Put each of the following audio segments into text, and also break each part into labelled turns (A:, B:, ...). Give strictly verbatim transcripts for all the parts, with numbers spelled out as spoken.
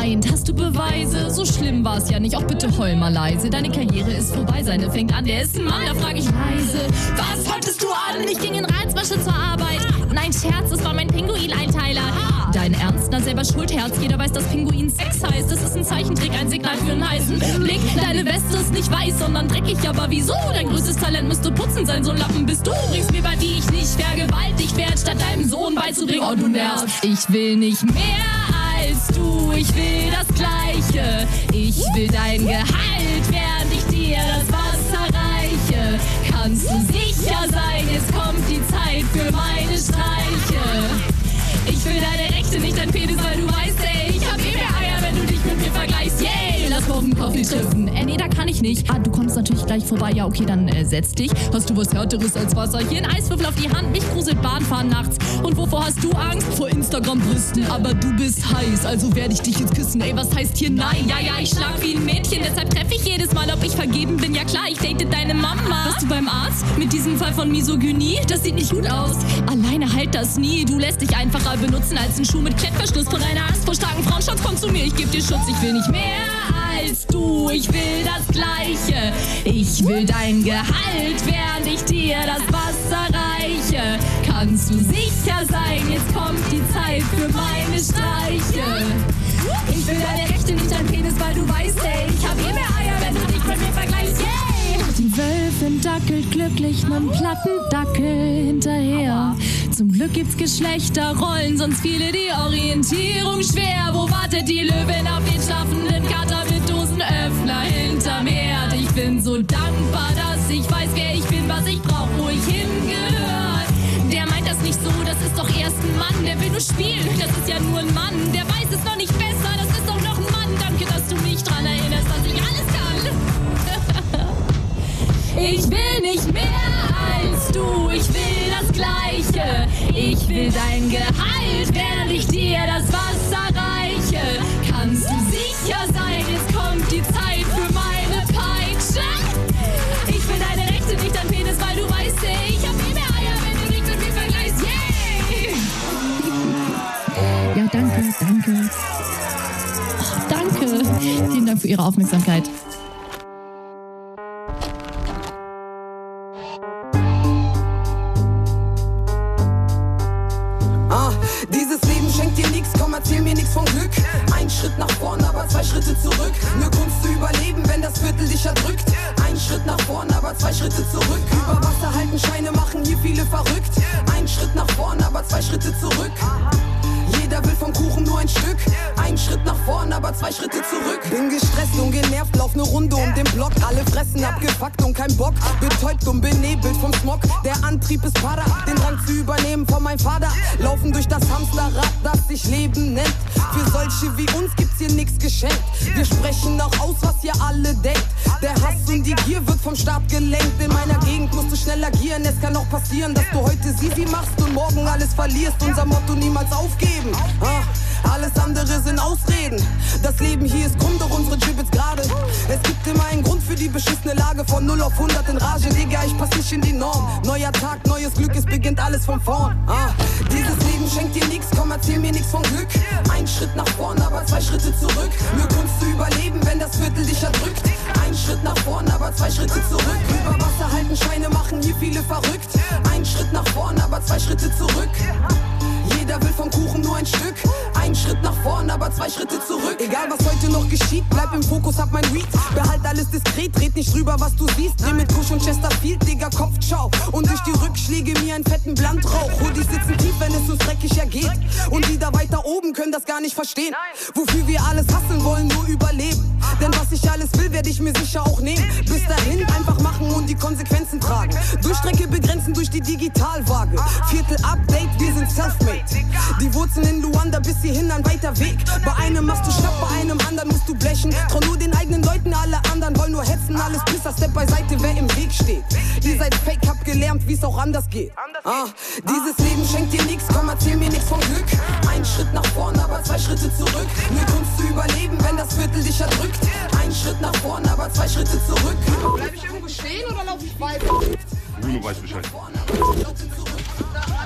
A: gemeint, hast du Beweise? So schlimm war's ja nicht, auch bitte heul mal leise. Deine Karriere ist vorbei, seine fängt an, der ist ein Mann, da frag ich leise. Was wolltest du an? Ich ging in Reizwäsche zur Arbeit. Nein, Scherz, das war mein Pinguin-Einteiler. Dein Ernst? Na selber Schuldherz, jeder weiß, dass Pinguin Sex heißt. Das ist ein Zeichentrick, ein Signal für einen heißen Blick. Deine Weste ist nicht weiß, sondern dreckig, aber wieso? Dein größtes Talent müsste putzen sein, so ein Lappen bist du. Bringst mir bei, wie ich nicht vergewaltigt werd, statt deinem Sohn beizubringen, oh du nervst. Ich will nicht mehr als du, ich will das Gleiche. Ich will dein Gehalt, während ich dir das Wasser reiche. Kannst du sicher sein, jetzt kommt die Zeit für meine Streiche. Ich will deine Rechte, nicht dein Penis, weil du weißt, ey, ich hab eh mehr Eier, wenn du dich mit mir vergleichst, yay! Lass morgen Coffee treffen. Äh, nee, da kann ich nicht. Ah, du kommst natürlich gleich vorbei. Ja, okay, dann äh, setz dich. Hast du was Härteres als Wasser? Hier ein Eiswürfel auf die Hand. Mich gruselt Bahnfahren nachts. Und wovor hast du Angst? Vor Instagram-Brüsten. Aber du bist heiß, also werde ich dich jetzt küssen. Ey, was heißt hier nein? Ja, ja, ich schlag wie ein Mädchen. Deshalb treffe ich jedes Mal, ob ich vergeben bin. Ja klar, ich date deine Mama. Warst du beim Arzt? Mit diesem Fall von Misogynie? Das sieht nicht gut aus. Alleine halt das nie. Du lässt dich einfacher benutzen als ein Schuh mit Klettverschluss. Von einer Angst vor starken Frauen. Schatz, komm zu mir, ich geb dir Schutz. Ich will nicht mehr als du, ich will das Gleiche. Ich will dein Gehalt, während ich dir das Wasser reiche. Kannst du sicher sein, jetzt kommt die Zeit für meine Streiche. Ich will deine Rechte, nicht dein Penis, weil du weißt, ey, ich hab eh mehr Eier, wenn du dich mit mir vergleichst, yay! Die Wölfin dackelt glücklich nem Plattendackel hinterher. Zum Glück gibt's Geschlechterrollen, sonst fiele die Orientierung schwer. Wo wartet die Löwin auf den schlafenden Kater mit Dosenöffner hinterm Herd? Ich bin so dankbar, dass ich weiß, wer ich bin, was ich brauch, wo ich hingehör. Der meint das nicht so, das ist doch erst ein Mann, der will nur spielen, das ist ja nur ein Mann. Der weiß es noch nicht besser, das ist doch noch ein Mann. Danke, dass du mich dran erinnerst, dass ich alles kann. Ich will nicht mehr als du, ich will das Gleiche. Ich will dein Gehalt, während ich dir das Wasser reiche. Kannst du sicher sein, jetzt kommt die Zeit für meine Peitsche. Ich will deine Rechte, nicht dein Penis, weil du weißt, ey, ich hab eh mehr Eier, wenn du dich mit mir vergleichst, yay! Ja, danke, danke. Oh, danke. Vielen Dank für Ihre Aufmerksamkeit.
B: Erzähl mir nix von Glück. Ein Schritt nach vorn, aber zwei Schritte zurück. Nur Kunst zu überleben, wenn das Viertel dich erdrückt. Ein Schritt nach vorn, aber zwei Schritte zurück. Über Wasser halten, Scheine machen hier viele verrückt. Ein Schritt nach vorn, aber zwei Schritte zurück. Jeder will vom Kuchen nur ein Stück. Ein Schritt nach vorn, aber zwei Schritte zurück. Bin gestresst und genervt, lauf ne Runde um den Block. Alle fressen abgefuckt und kein Bock. Betäubt und benebelt vom Smog. Der Antrieb ist Pada, den Drang zu übernehmen von meinem Vater. Laufen durch das Hamsterrad, das sich Leben nennt. Für solche wie uns gibt's hier nix geschenkt. Wir sprechen auch aus, was ihr alle denkt. Der Hass und die Gier wird vom Staat gelenkt. In meiner Gegend musst du schnell agieren. Es kann auch passieren, dass du heute Sisi machst und morgen alles verlierst. Unser Motto: niemals aufgeben. Ah, alles andere sind Ausreden. Das Leben hier ist krumm, doch unsere Gibbets gerade. Es gibt immer einen Grund für die beschissene Lage. Von null auf hundert in Rage, Digga, ich pass nicht in die Norm. Neuer Tag, neues Glück, es beginnt alles von vorn. Ah, dieses Leben schenkt dir nix, komm, erzähl mir nix von Glück. Ein Schritt nach vorn, aber zwei Schritte zurück. Nur Kunst zu überleben, wenn das Viertel dich erdrückt. Ein Schritt nach vorn, aber zwei Schritte zurück. Über Wasser halten, Scheine machen hier viele verrückt. Ein Schritt nach vorn, aber zwei Schritte zurück. Jeder will vom Kuchen nur ein Stück. Ein Schritt nach vorn, aber zwei Schritte zurück. Egal was heute noch geschieht, bleib im Fokus, hab mein Weed. Behalt alles diskret, red nicht drüber, was du siehst. Dreh mit Kusch und Chesterfield, Digga, Kopfschau. Und durch die Rückschläge mir einen fetten Blandrauch. Hoodies sitzen tief, wenn es uns dreckig ergeht. Und die da weiter oben können das gar nicht verstehen. Wofür wir alles hasseln wollen, nur überleben. Denn was ich alles will, werde ich mir sicher auch nehmen. Bis dahin einfach machen und die Konsequenzen tragen. Durchstrecke begrenzen durch die Digitalwaage. Viertel Update, wir sind selfmade. Die Wurzeln in Luanda bis hierhin ein weiter Weg. Bei einem machst du Schnapp, bei einem anderen musst du blechen. Trau nur den eigenen Leuten, alle anderen wollen nur hetzen. Alles Pisser, Step beiseite, wer im Weg steht. Ihr seid fake, habt gelernt, wie's auch anders geht. Ah, dieses Leben schenkt dir nix, komm, erzähl mir nix von Glück. Ein Schritt nach vorn, aber zwei Schritte zurück. Nur Kunst zu überleben, wenn das Viertel dich erdrückt. Ein Schritt nach vorn, aber zwei Schritte zurück.
C: Bleib ich irgendwo stehen oder lauf ich weiter?
D: Bruno weiß Bescheid.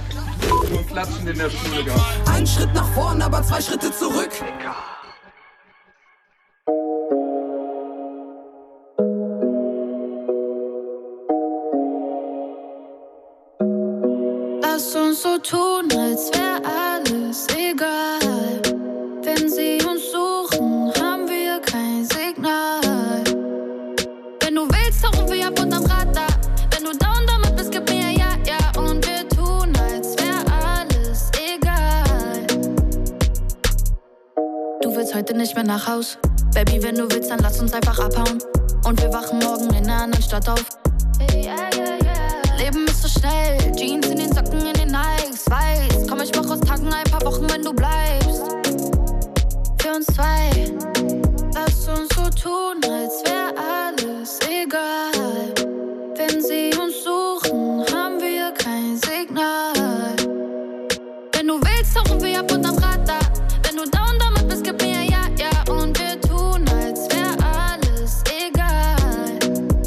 D: Nur Klatschen in der Schule gehabt.
B: Ein Schritt nach vorn, aber zwei Schritte zurück.
D: uns so tun, als wär alles egal. Wenn sie uns suchen, haben wir kein Signal. Wenn du willst, tauchen wir ab unterm Radar. Wenn du down damit bist, gib mir ja, ja. Und wir tun, als wär alles egal. Du willst heute nicht mehr nach Haus. Baby, wenn du willst, dann lass uns einfach abhauen. Und wir wachen morgen in einer anderen Stadt auf. Hey, yeah, yeah, yeah. Leben ist so schnell, Jeans in den Socken, in den Nikes. Weiß, komm, ich mach aus Tagen ein paar Wochen, wenn du bleibst. Für uns zwei, lass uns so tun, als wär alles egal. Wenn sie uns suchen, haben wir kein Signal. Wenn du willst, tauchen wir ab unterm Radar. Wenn du down damit bist, gib mir ja, ja. Und wir tun, als wär alles egal.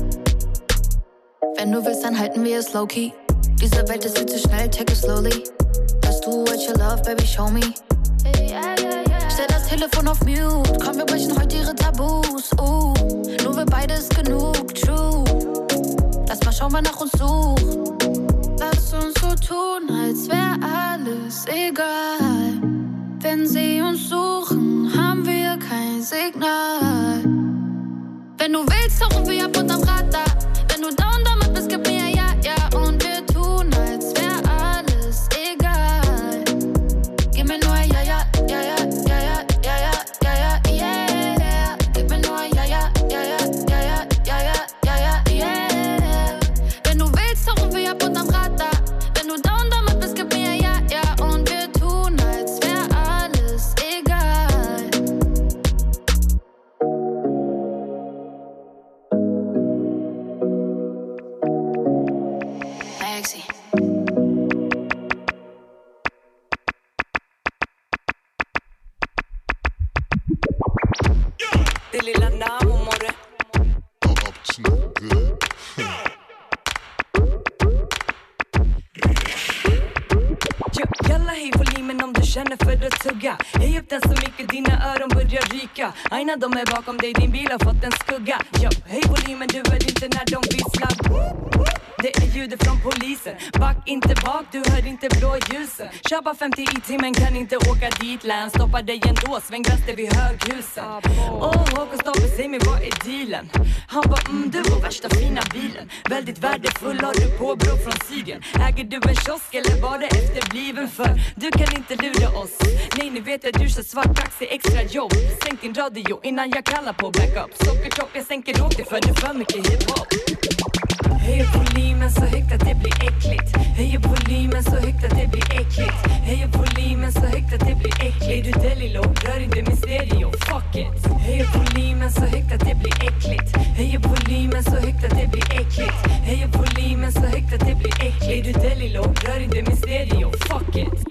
D: Wenn du willst, dann halten wir es low-key. Diese Welt ist viel zu schnell, take it slowly. Just do what you love, baby, show me. Hey, yeah, yeah, yeah. Stell das Telefon auf Mute, komm, wir brechen heute ihre Tabus. Uh, nur wir beide ist genug, true. Lass mal schauen, wer nach uns sucht. Lass uns so tun, als wär alles egal. Wenn sie uns suchen, haben wir kein Signal. Wenn du willst, tauchen wir ab unterm Radar. Wenn du down damit bist, gib mir ja, ja. Und wir tun, als wär alles egal. Gib mir nur ja, ja, ja, ja, ja, ja, ja, ja, ja, yeah. Gib mir nur ja, ja, ja, ja, ja, ja, ja, ja, yeah. Wenn du willst, tauchen wir ab unterm Radar. Wenn du down damit bist, gib mir ja, ja. Und wir tun, als wär alles egal. Maxi.
E: Det lilla namnet.
F: I'm up to no good.
E: Jalla hej volymen om du känner för att tugga. Höj upp den så mycket dina öron börjar ryka. Aina de är bakom dig, din bil har fått en skugga. Jo, höj volymen, du hör inte när de visslar. Det är ljudet från polisen. Back inte bak, du hör inte blåljusen. Köpa femtio i timmen, kan inte åka dit län. Stoppa dig ändå, sväng vänster vid höghusen. Åh, oh, Håkan Stapel, säg mig vad är dealen? Han bara, mm, du har värsta fina bilen. Väldigt värdefull, har du på bro från Syrien. Äger du en kiosk eller var det efterbliven för? Du kan inte lura oss. Nej, nu vet jag du kör svart taxi, extra jobb. Sänk din radio innan jag kallar på backup. Sockertopp, jag sänker åker för du för mycket hiphop. Höj volymen så högt att det blir äckligt. Höj volymen så högt att det blir äckligt. Höj volymen så högt att det blir äckligt. Är du delilo, rör inte min stereo, fuck it. Höj volymen så högt att det blir äckligt. Höj volymen så högt att det blir äckligt. Höj volymen så högt att det blir äckligt. Är du delilo, rör inte min stereo, fuck it.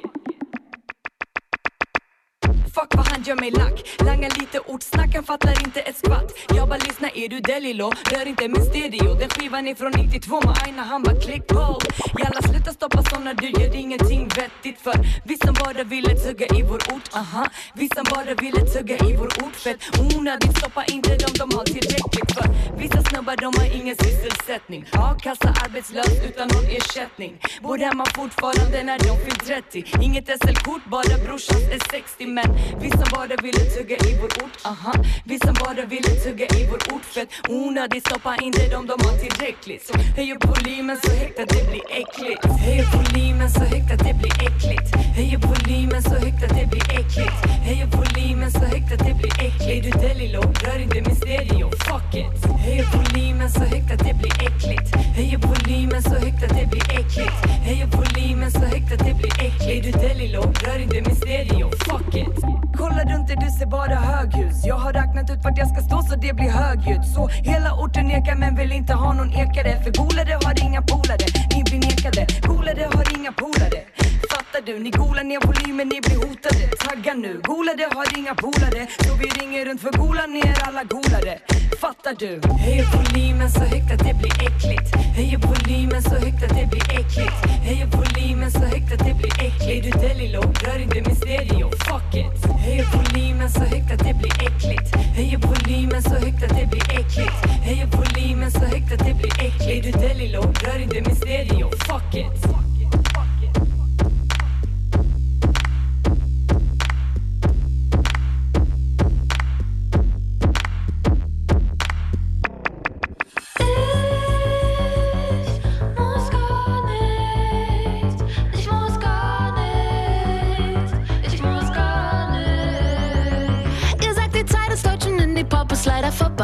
E: Fuck vad han gör mig lack. Langar lite ordsnack, han fattar inte ett skvatt. Jag bara lyssnar, är du delilo? Rör inte min stereo. Den skivan är från nittiotvå med Aina, han bara klick på. Jalla sluta stoppa såna, du gör ingenting vettigt för. Vi som bara ville tugga i vår ort, aha. Vi som bara ville tugga i vår ort. Fett onödigt, stoppa inte dem, de har tillräckligt för. Vissa snubbar, de har ingen sysselsättning. A-kassa, arbetslös utan någon ersättning. Bor hemma fortfarande när de fyllt trettio. Inget S L-kort, bara brorsans är sextio. Men vi som bara ville tugga i vår ort, aha. Vi som bara ville tugga i vår ort. Fett onödigt, stoppa inte dem, de har tillräckligt. Så höj upp volymen så högt att det blir äckligt. Höj upp volymen så högt att det blir äckligt. Höj upp volymen så högt att det blir äckligt. Höj upp volymen så högt att det blir äckligt. Är du delilo, rör inte min stereo, fuck it. Höj upp volymen så högt att det blir äckligt. Höj upp volymen så högt att det blir äckligt. Höj upp volymen så högt att det blir äckligt. Är du delilo, rör inte min stereo, fuck it. Kolla runt dig, du ser bara höghus. Jag har räknat ut vart jag ska stå så det blir högljutt. Så hela orten nekar men vill inte ha någon ekare. För golare har inga polare, ni blir nekade. Golare har inga polare. Fattar du? Ni golar ner volymen, ni blir hotade. Tagga nu, golare har inga polare. Så vi ringer runt för golar ner alla golare. Fattar du? Höj volymen så högt att det blir äckligt. Höj volymen så högt att det blir äckligt. Höj volymen så högt att det blir äckligt. Är du delilo, rör inte min stereo, fuck it. Höj volymen så högt att det blir äckligt. Höj volymen så högt att det blir äckligt. Höj volymen så högt att det blir äckligt. Är du delilo, rör inte min stereo, fuck it.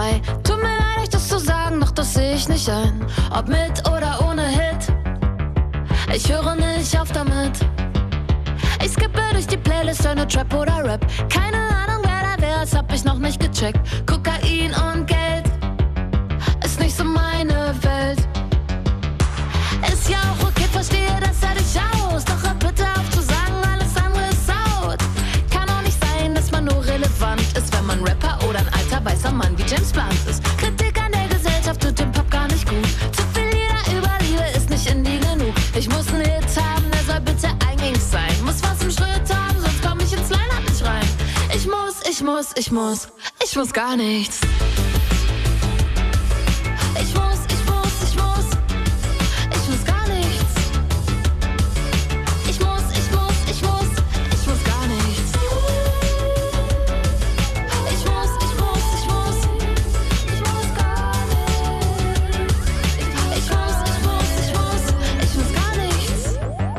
D: vorbei. Tut mir leid, euch das zu sagen, doch das seh ich nicht ein. Ob mit oder ohne Hit, ich höre nicht auf damit. Ich skippe durch die Playlist, höre nur Trap oder Rap. Keine Ahnung, wer da wär, das hab ich noch nicht gecheckt. Kokain und Geld ist nicht so meine Welt. Ist ja auch okay, verstehe das ja durchaus. Doch hör bitte auf zu sagen, alles andere ist out. Kann auch nicht sein, dass man nur relevant ist, wenn man Rapper oder ein alter weißer Mann wie James Blunt ist. Kritik an der Gesellschaft tut dem Pop gar nicht gut. Zu viel Lieder über Liebe ist nicht Indie genug. Ich muss einen Hit haben, der soll bitte eingängig sein. Muss was im Schritt haben, sonst komm ich ins Line-Up nicht rein. Ich muss, ich muss, ich muss, ich muss gar nichts. Ich muss, ich muss, ich muss, ich muss gar nichts. Ich muss, ich muss, ich muss, ich muss gar nichts. Ich muss, ich muss, ich muss, ich muss gar nichts. Ich muss, ich muss, ich muss, ich muss gar nichts.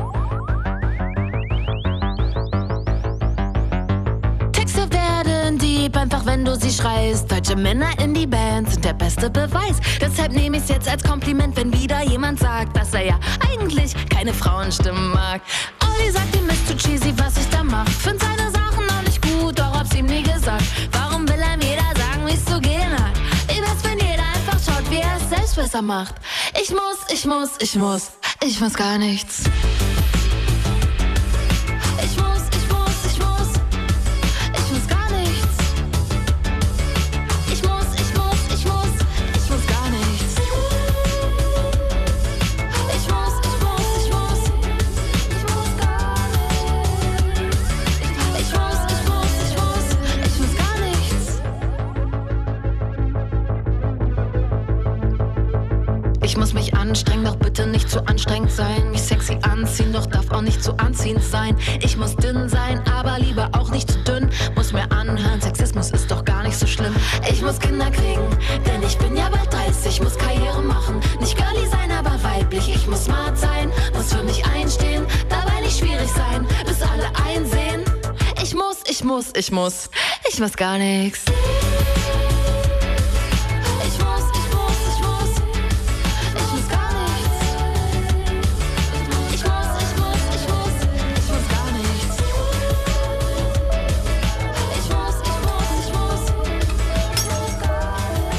D: Texte werden deep, einfach wenn du sie schreist. Deutsche Männer in die Band sind der beste Beweis. Deshalb nehme ich's jetzt als Kompliment, wenn wieder jemand sagt, dass er ja eigentlich keine Frauenstimmen mag. Olli sagt, ihm ist zu cheesy, was ich da mach. Find seine Sachen auch nicht gut, doch hab's ihm nie gesagt. Warum will einem jeder sagen, wie's zu gehen hat? Ich weiß, wenn jeder einfach schaut, wie er es selbst besser macht. Ich muss, ich muss, ich muss, ich muss gar nichts. Ich muss, ich muss, ich muss, ich muss gar nichts. Ich muss, ich muss, ich muss, ich muss gar nichts. Ich muss, ich muss, ich muss, ich muss gar nichts. Ich muss, ich muss, ich muss, ich muss gar nichts. Ich muss mich anstrengen, doch bitte nicht zu anstrengend sein. Mich sexy anziehen, doch darf auch nicht zu anziehend sein. Ich muss dünn sein, aber lieber auch nicht zu dünn. Muss mir anhören, Sexismus ist doch gar nicht so schlimm. Ich muss Kinder kriegen, denn ich bin ja bald dreißig. Muss Karriere machen, nicht girly sein, aber weiblich. Ich muss smart sein, muss für mich einstehen, dabei nicht schwierig sein, bis alle einsehen. Ich muss, ich muss, ich muss, ich muss gar nichts. Ich muss, ich muss, ich muss, ich muss gar nichts. Ich muss, ich muss, ich muss, ich muss gar nichts. Ich muss, ich muss, ich muss, ich muss gar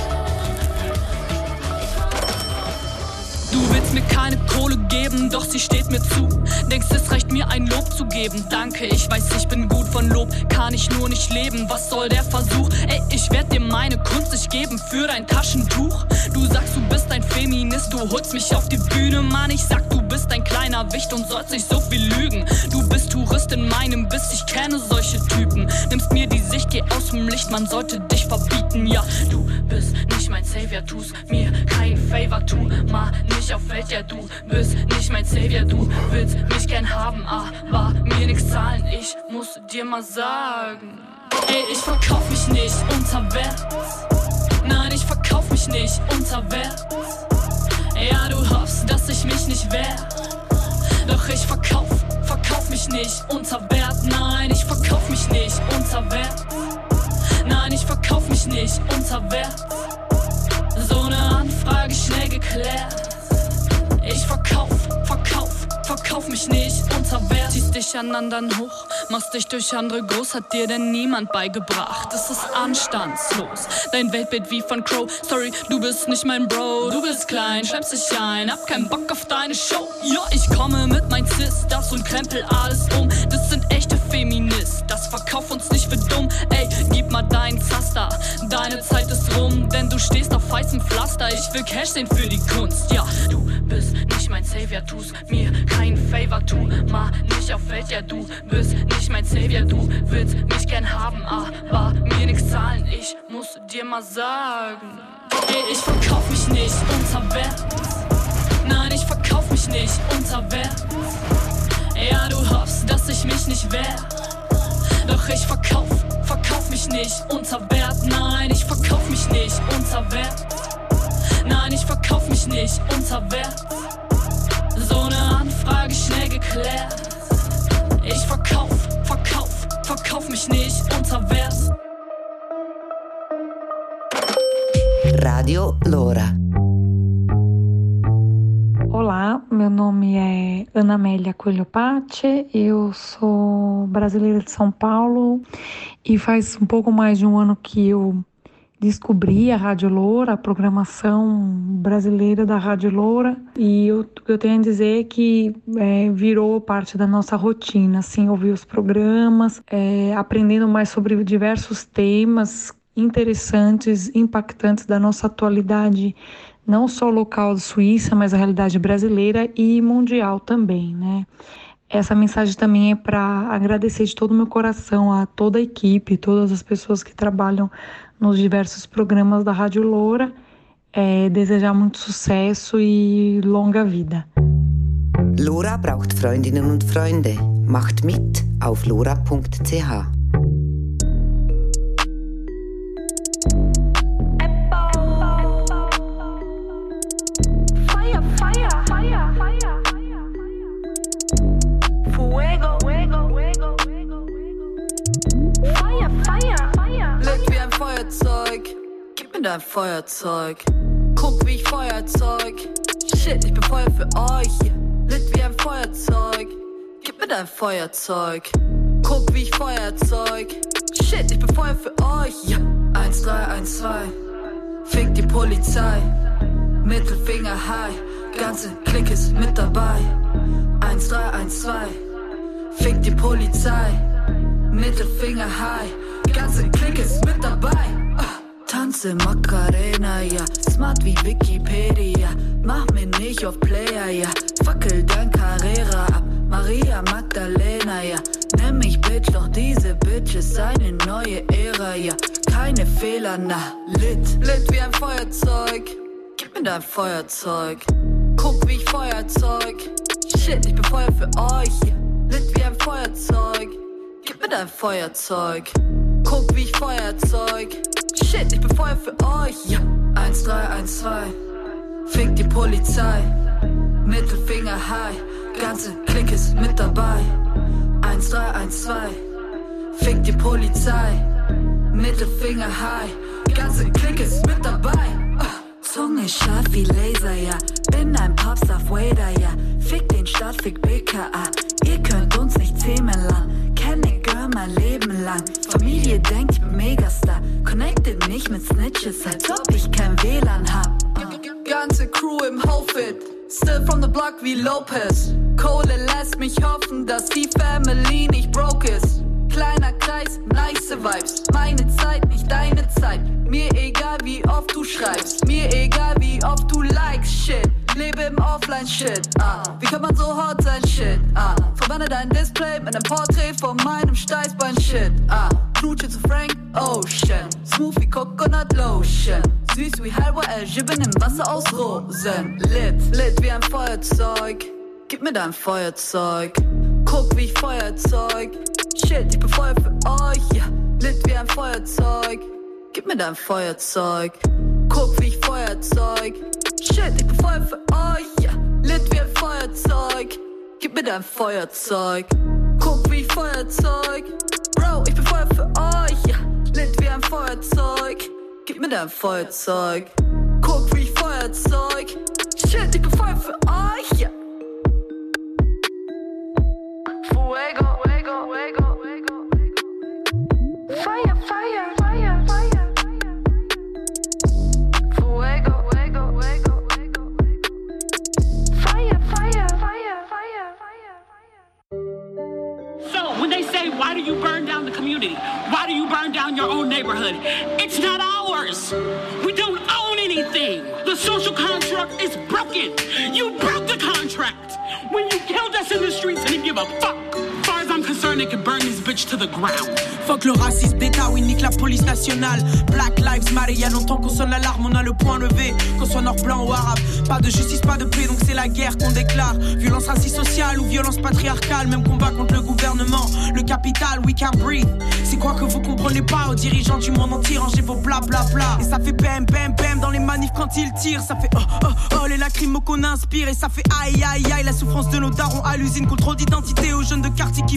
D: nichts.
G: Du willst mir keine Kohle geben, doch sie steht mir zu. Denkst, es reicht mir ein Lob zu geben. Danke, ich weiß, ich bin gut, von Lob kann ich nur nicht leben. Was soll der Versuch? Ey, ich werd dir meine Kunst nicht geben für dein Taschentuch. Du sagst, du bist ein Feminist, du holst mich auf die Bühne. Mann, ich sag, du bist ein kleiner Wicht und sollst nicht so viel lügen. Du bist Tourist in meinem Biss, ich kenne solche Typen. Nimmst mir die Sicht, geh aus dem Licht, man sollte dich verbieten. Ja, du bist nicht mein Savior, tu's mir kein Favor, tu mal nicht auf Welt. Ja, du bist nicht mein Savior, du willst mich gern haben, aber mir nix zahlen. Ich muss dir mal sagen, ey, ich verkauf mich nicht unter Wert. Nein, ich verkauf mich nicht unter Wert. Ja, du hoffst, dass ich mich nicht wehr. Doch ich verkauf, verkauf mich nicht unter Wert. Nein, ich verkauf mich nicht unter Wert. Nein, ich verkauf mich nicht unter Wert. So eine Anfrage schnell geklärt. Ich verkauf, verkauf, verkauf mich nicht unter Wert. Ziehst dich an anderen hoch, machst dich durch andere groß. Hat dir denn niemand beigebracht? Es ist anstandslos, dein Weltbild wie von Crow. Sorry, du bist nicht mein Bro. Du bist klein, schleppst dich ein, hab keinen Bock auf deine Show. Ja, ich komme mit mein Sis, das und krempel alles um. Das sind echte Feminist, das verkauf uns nicht für dumm. Ey, gib mal deinen Zaster, deine Zeit ist rum. Denn du stehst auf heißem Pflaster, ich will Cash sehen für die Kunst. Ja, du bist nicht mein Savior, tu's mir kein Favor, tu mal nicht auf Welt. Ja, du bist nicht mein Savior, du willst mich gern haben, aber mir nix zahlen. Ich muss dir mal sagen, ey, ich verkauf mich nicht unter Wert. Nein, ich verkauf mich nicht unter Wert. Ja, du hoffst, dass ich mich nicht wehr. Doch ich verkauf, verkauf mich nicht unter Wert. Nein, ich verkauf mich nicht unter Wert. Nein, ich verkauf mich nicht unter Wert. So eine Anfrage schnell geklärt. Ich verkauf, verkauf, verkauf mich nicht unter Wert.
H: Radio Loura.
I: Olá, meu nome é Ana Amélia Coelho Patti, eu sou brasileira de São Paulo e faz um pouco mais de um ano que eu descobri a Rádio Loura, a programação brasileira da Rádio Loura, e eu, eu tenho a dizer que é, virou parte da nossa rotina, assim, ouvir os programas, é, aprendendo mais sobre diversos temas interessantes, impactantes da nossa atualidade, não só local da Suíça, mas a realidade brasileira e mundial também, né? Essa mensagem também é para agradecer de todo o meu coração a toda a equipe, todas as pessoas que trabalham nos diversos programas da Rádio Loura, é, desejar muito sucesso e longa vida.
H: Loura braucht Freundinnen und Freunde. Macht mit auf lora punkt c h.
J: Dein Feuerzeug. Guck, wie ich Feuerzeug. Shit, ich bin Feuer für euch. Lit wie ein Feuerzeug. Gib mir dein Feuerzeug. Guck, wie ich Feuerzeug. Shit, ich bin Feuer für euch. Ja. eins drei eins zwei. Fick die Polizei. Mittelfinger high. Ganze Klick ist mit dabei. eins drei eins zwei. Fick die Polizei. Mittelfinger high. Ganze Klick ist mit dabei. Tanze Macarena, ja, smart wie Wikipedia. Mach mir nicht auf Player, ja, fackel dein Carrera ab. Maria Magdalena, ja, nenn mich Bitch, doch diese Bitch ist eine neue Ära, ja. Keine Fehler, na, lit, lit wie ein Feuerzeug. Gib mir dein Feuerzeug. Guck, wie ich Feuerzeug. Shit, ich bin Feuer für euch, ja. Lit wie ein Feuerzeug. Gib mir dein Feuerzeug. Guck, wie ich Feuerzeug. Shit, ich bin Feuer für euch, ja. eins drei eins zwei. Fick die Polizei. Mittelfinger high. Ganze Klick ist mit dabei. eins drei eins zwei. Fick die Polizei. Mittelfinger high. Ganze Klick ist mit dabei. Zunge scharf wie Laser, ja. Bin ein Popstar-Wader, ja. Fick den Stadt, fick B K A. Ihr könnt uns nicht zähmen lang. Kenne Girl mein Leben lang. Familie denkt, ich bin Megastar. Connected nicht mit Snitches, als ob ich kein W L A N hab. Ganze Crew im Outfit. Still from the block wie Lopez. Kohle lässt mich hoffen, dass die Family nicht broke ist. Kleiner Kreis, nice Vibes. Meine Zeit, nicht deine Zeit. Mir egal wie oft du schreibst. Mir egal wie oft du likes shit. Lebe im Offline-Shit, ah. Wie kann man so hot sein, shit, ah. Verwende dein Display mit einem Porträt von meinem Steißbein-Shit, ah. Knutsche zu Frank Ocean. Smooth wie Coconut Lotion. Süß wie Halwa El Jibben im Wasser aus Rosen. Lit, lit wie ein Feuerzeug. Gib mir dein Feuerzeug. Guck, wie ich Feuerzeug. Shit, ich bin Feuer für euch, ja. Lit wie ein Feuerzeug. Gib mir dein Feuerzeug. Guck, wie ich Feuerzeug. Shit, ich bin Feuer für euch, ja. Lit wie ein Feuerzeug. Gib mir dein Feuerzeug. Guck, wie ich Feuerzeug. Bro, ich bin Feuer für euch, ja. Lit wie ein Feuerzeug. Gib mir dein Feuerzeug. Guck, wie ich Feuerzeug. Shit, ich bin Feuer für euch, ja. Fuego, fuego, fuego, fuego. Fire, fire, fire, fire. Fuego, fuego, fuego, fuego. Fire, fire, fire, fire, fire.
K: So, when they say, why do you burn down the community? Why do you burn down your own neighborhood? It's not ours. We don't own anything. The social contract is broken. You broke the contract. When you killed us in the streets and didn't give a fuck. As far as I'm concerned, they could burn this bitch to the ground.
L: Fuck le racisme d'État, oui, nique la police nationale. Black Lives Matter, y'a longtemps qu'on sonne l'alarme, on a le point levé. Qu'on soit noir, blanc ou arabe. Pas de justice, pas de paix, donc c'est la guerre qu'on déclare. Violence raciste sociale ou violence patriarcale. Même combat contre le gouvernement. Le capital, we can't breathe. C'est quoi que vous comprenez pas aux dirigeants du monde entier, rangez vos bla bla bla. Et ça fait bam bam bam dans les manifs quand ils tirent. Ça fait oh oh oh les lacrymos qu'on inspire. Et ça fait aïe aïe aïe la souffrance de nos darons à l'usine. Contrôle d'identité aux jeunes de quartier qui veulent juste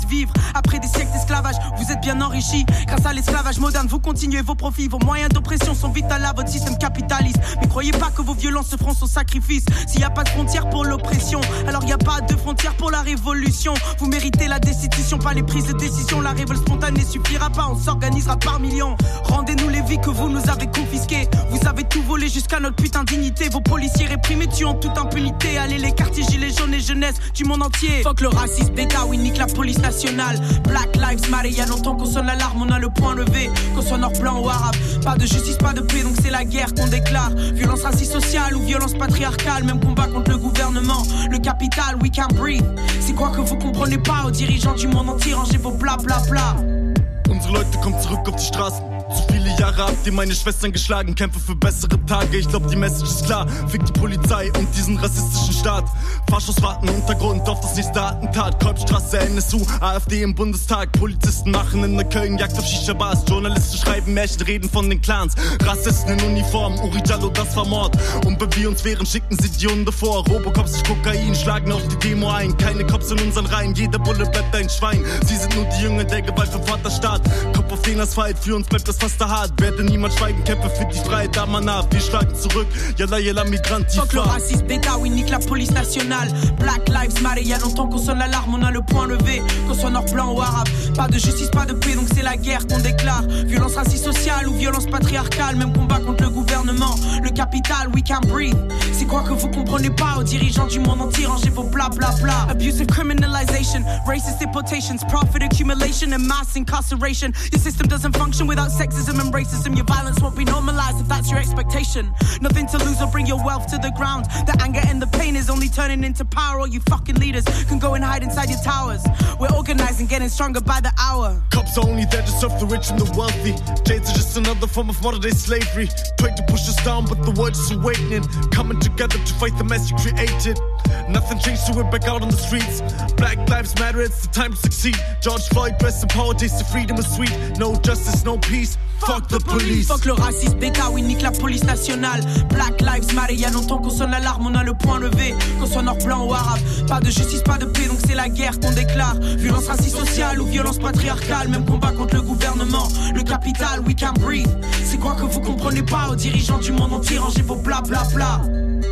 L: vivre. Après des siècles d'esclavage, vous êtes bien enrichis. Grâce à l'esclavage moderne, vous continuez vos profits. Vos moyens d'oppression sont vitaux à votre système capitaliste. Mais croyez pas que vos violences se feront sans sacrifice. S'il n'y a pas de frontières pour l'oppression, alors il n'y a pas de frontières pour la révolution. Vous méritez la destitution, pas les prises de décision. La révolte spontanée suffira pas, on s'organisera par millions. Rendez-nous les vies que vous nous avez confisquées. Vous avez tout volé jusqu'à notre putain de dignité. Vos policiers réprimés tuent en toute impunité. Allez les quartiers gilets jaunes et jeunesse du monde entier. Fuck le racisme bêta, oui nique la police nationale. Black lives matter, y'a longtemps qu'on sonne l'alarme, on a le point levé. Qu'on soit nord, blanc ou arabe. Pas de justice, pas de paix, donc c'est la guerre qu'on déclare. Violence raciste sociale ou violence patriarcale. Même combat contre le gouvernement, le capital, we can't breathe. C'est quoi que vous comprenez pas aux dirigeants du monde entier, rangez vos bla bla bla.
M: Unsere Leute kommen zurück auf die Straßen. Zu viele Jahre habt ihr meine Schwestern geschlagen. Kämpfe für bessere Tage, ich glaub die Message ist klar. Fick die Polizei und diesen rassistischen Staat. Faschos warten Untergrund auf das nächste Attentat. Kolbstraße, N S U, AfD im Bundestag. Polizisten machen in der Köln Jagd auf Shisha-Bars. Journalisten schreiben Märchen, reden von den Clans. Rassisten in Uniform, Uri Jallo, das war Mord. Und wenn wir uns wehren, schicken sie die Hunde vor. Robocops durch Kokain, schlagen auf die Demo ein. Keine Cops in unseren Reihen, jeder Bulle bleibt ein Schwein. Sie sind nur die Jünger der Gewalt vom Vaterstaat. Kopf auf den Asphalt, für uns bleibt das fast hart. Werde niemand schweigen, kämpfe für die Freiheit, Amana. Wir schlagen zurück, yalla yalla Migranti.
L: Fuck le racisme bêta, oui nique la police nationale. Black lives matter, y'a longtemps qu'on sonne l'alarme, on a le point levé. Qu'on soit nord, blanc ou arabe. Pas de justice, pas de paix, donc c'est la guerre qu'on déclare. Violence raciste sociale ou violence patriarcale. Même combat contre le gouvernement, le capital, we can't breathe. C'est quoi que vous comprenez pas aux dirigeants du monde entier, rangez vos bla bla bla. Abusive criminalization, racist deportations, profit accumulation and mass incarceration. Your system doesn't function without sexism and racism. Your violence won't be normalized if that's your expectation. Nothing to lose or bring your wealth to the ground. The anger and the pain is only turning into power. All you fucking leaders can go and hide inside your towers. We're organizing, getting stronger by the hour.
M: Cops are only there to serve the rich and the wealthy. Jails are just another form of modern day slavery. Trying to push us down, but the world is awakening. Coming together to fight the mess you created. Nothing changed, so we're back out on the streets. Black lives matter, it's the time to succeed. George Floyd, rest in power, taste of freedom is sweet. No justice, no peace. Fuck the police.
L: Fuck le racisme bêta, oui nique la police nationale. Black lives matter, y'a longtemps qu'on sonne l'alarme, on a le point levé. Qu'on soit nord, blanc ou arabe. Pas de justice, pas de paix, donc c'est la guerre qu'on déclare. Violence raciste sociale ou violence patriarcale. Même combat contre le gouvernement, le capital, we can't breathe. C'est quoi que vous comprenez pas aux dirigeants du monde entier, rangez vos bla bla bla.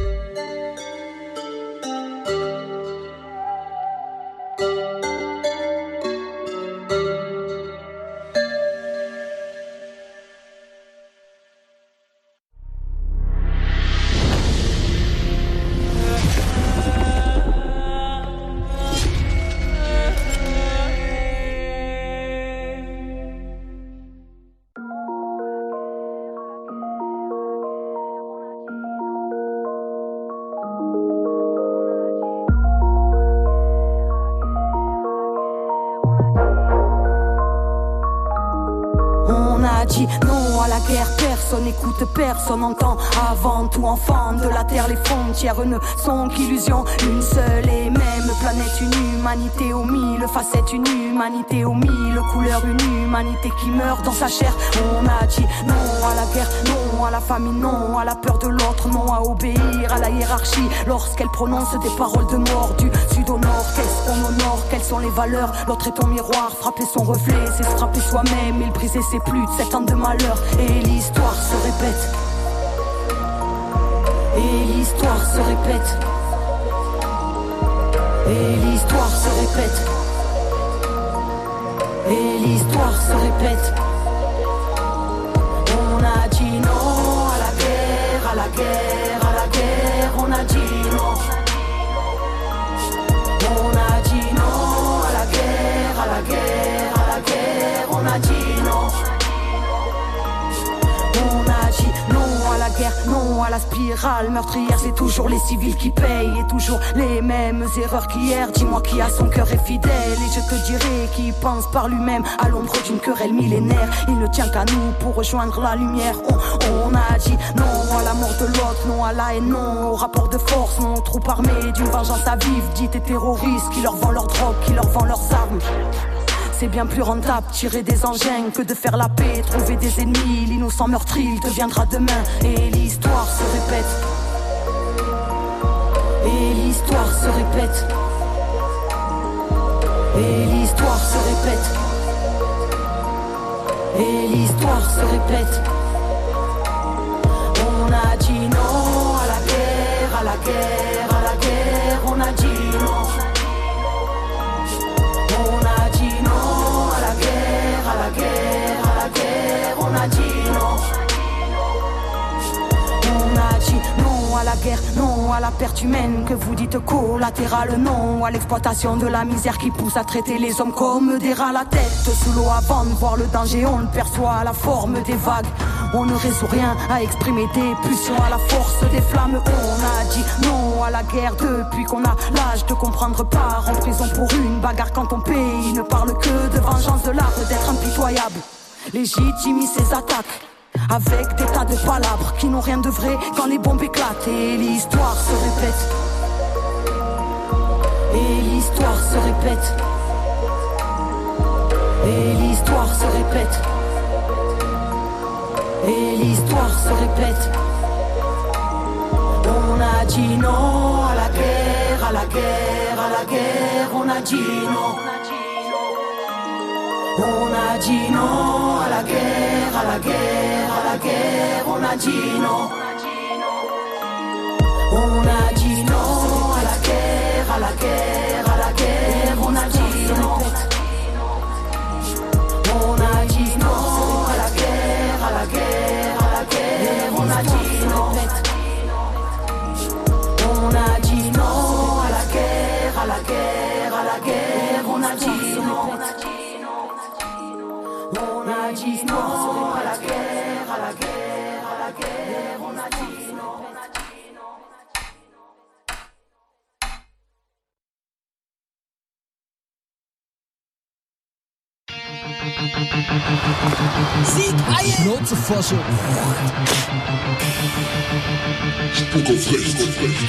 N: Non à la guerre, personne écoute, personne entend. Avant tout enfant de la terre, les frontières ne sont qu'illusions. Une seule et même planète, une humanité aux mille facettes. Une humanité aux mille couleurs, une humanité qui meurt dans sa chair. On a dit non à la guerre, non à la famine, non à la peur de l'autre, non à obéir à la hiérarchie lorsqu'elle prononce des paroles de mort. Du sud au nord, qu'est-ce qu'on honore, quelles sont les valeurs? L'autre est ton miroir, frapper son reflet, c'est se frapper soi-même. Il briser ses plus de sept ans de malheur. Et l'histoire se répète. Et l'histoire se répète. Et l'histoire se répète. Et l'histoire se répète. On a dit non à la guerre, à la guerre, à la guerre. On a dit non. On a dit non à la guerre, à la guerre, à la guerre. On a dit non. On a dit non à la guerre, non à la spirale meurtrière. C'est toujours les civils qui payent et toujours les mêmes erreurs qu'hier. Dis-moi qui a son cœur est fidèle et je te dirai qui pense par lui-même à l'ombre d'une querelle millénaire. Il ne tient qu'à nous pour rejoindre la lumière. On, on a dit non à la mort de l'autre, non à la haine, non au rapport de force, non aux troupes armées d'une vengeance à vivre. Dites et terroristes qui leur vendent leur drogue, qui leur vendent leurs armes. C'est bien plus rentable tirer des engins que de faire la paix, trouver des ennemis. L'innocent meurtri, il deviendra demain. Et l'histoire se répète. Et l'histoire se répète. Et l'histoire se répète. On a dit non à la guerre, à la guerre, à la guerre. On a dit non. On a dit non à la guerre, à la guerre, à la guerre. On a dit non. On a dit non à la guerre, non à la perte humaine que vous dites collatérale, non à l'exploitation de la misère qui pousse à traiter les hommes comme des rats. La tête sous l'eau avant de voir le danger, on le perçoit à la forme des vagues. On ne résout rien à exprimer des pulsions à la force des flammes. On a dit non à la guerre depuis qu'on a l'âge de comprendre, part en prison pour une bagarre quand ton pays ne parle que de vengeance, de l'art d'être impitoyable. Légitimise ses attaques avec des tas de palabres qui n'ont rien de vrai quand les bombes éclatent. Et l'histoire se répète. Et l'histoire se répète. Et l'histoire se répète. Et l'histoire se répète. On a dit non à la guerre, à la guerre, à la guerre. On a dit non. On a dit non à la guerre, à la guerre, à la guerre. On a dit non. On a dit non à la guerre, à la guerre, à la guerre. On a dit non. On a dit non à la guerre, à la guerre, à la guerre. On a dit non. On a dit non à la guerre, à la guerre, à la guerre. On a dit non. On a dit non à la guerre, à la guerre, à la guerre. On a dit non.
O: Sieg Eier! Schnauzeforschung!
F: Spuck auf rechts.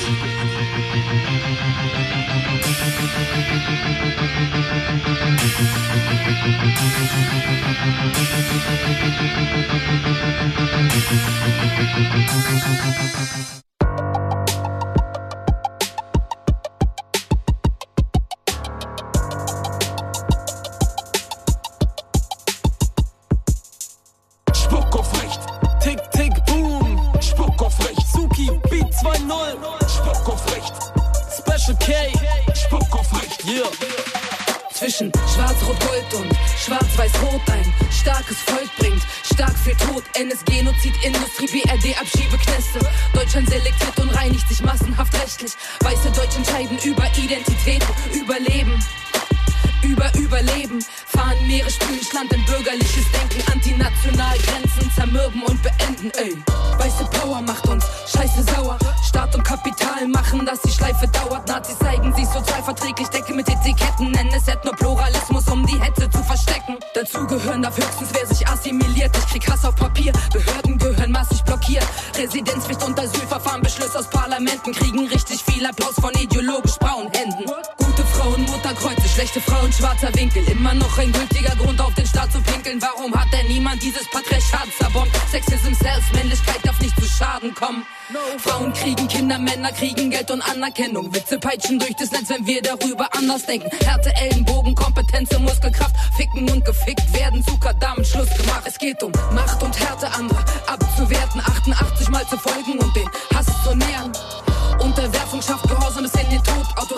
O: Spuck auf rechts. Tick, tick, boom. Spuck auf rechts. Suki, Beat zwei null. Spuck auf rechts. Special K. Spuck auf rechts. Yeah.
B: Zwischen Schwarz-Rot-Gold und Schwarz-Weiß-Rot ein starkes Volk bringt stark viel Tod. N S Genozid, Industrie, B R D, Abschiebeknäste. Deutschland selektiert und reinigt sich massenhaft rechtlich. Weiße Deutsche entscheiden über Identität, Überleben. Über Überleben, fahren Meere, spülen Land in bürgerliches Denken, antinational Grenzen zermürben und beenden, ey. Weiße Power macht uns scheiße sauer, Staat und Kapital machen, dass die Schleife dauert. Nazis zeigen sich sozialverträglich, decke mit Etiketten, nennen es Ethnopluralismus, um die Hetze zu verstecken. Dazu gehören darf höchstens, wer sich assimiliert. Ich krieg Hass auf Papier, Behörden gehören massig blockiert. Residenzpflicht und Asylverfahren, Beschlüsse aus Parlamenten kriegen richtig viel Applaus von ideologisch braunen Händen. Gute Frauen, Mutterkreuze, schlechte Frauen, schwarzer Winkel. Immer noch ein gültiger Grund, auf den Staat zu pinkeln. Warum hat denn niemand dieses Patriarchat zerbombt? Sexism, Selbst, Männlichkeit darf nicht zu Schaden kommen. Frauen kriegen Kinder, Männer kriegen Geld und Anerkennung. Witze peitschen durch das Netz, wenn wir darüber anders denken. Härte, Ellenbogen, Kompetenz und Muskelkraft. Ficken und gefickt werden, Zucker, damit Schluss gemacht. Es geht um Macht und Härte, andere abzuwerten. achtundachtzig Mal zu folgen und den Hass zu nähern. Unterwerfung schafft Gehorsam bis in den Tod. Auto